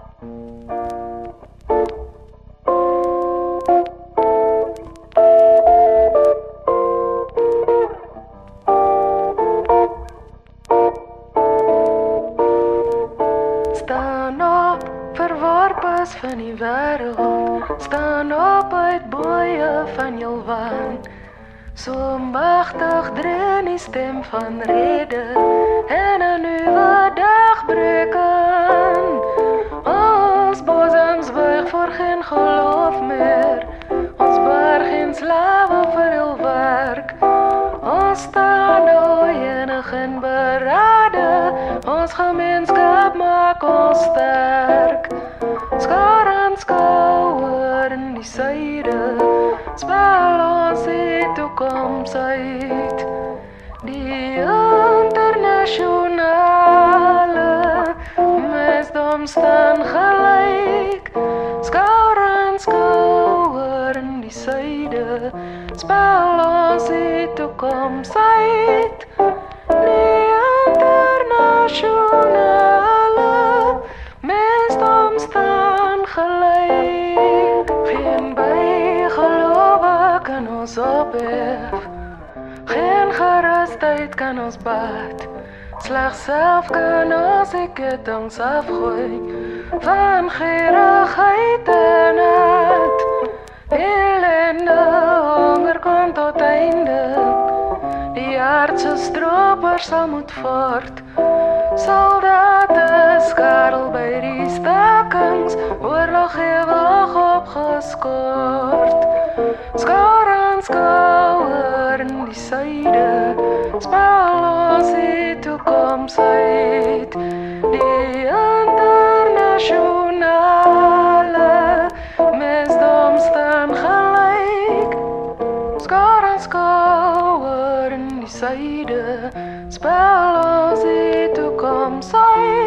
Staan op, verworpes van die wêreld. Staan op uit boeie van jou waan. So magtig dreun die stem van rede en 'n nuwe dag breek aan. Ons bosems buig voor geen geloof meer. Ons berg en slawe vir hul werk. Ons staan nou enig en berade. Ons gemeenskap maak ons sterk. Skouer aan skouer in die suide. Spel ons die toekoms uit. Die internasionale mesdom staan gelyk. Skouer aan skouer in die suide. Spel ons die toekoms uit. Die internasionale mesdom staan gelyk. Geen bygelowe kan ons ophef. Geen gerustheid kan ons bad. Slegs self kan ons die kettinge afgooi. Van gierigheid en haat. Ellende, honger kom tot einde. Die aardse stroopers sal moet voort. Soldate skarrel by die stakings. Oorlog ewig opgeskort. Skouer aan skouer in die suide. Spel ons die toekoms uit. Die internasionale mesdom staan gelyk. Skouer aan skouer in die suide. Spel ons die toekoms uit.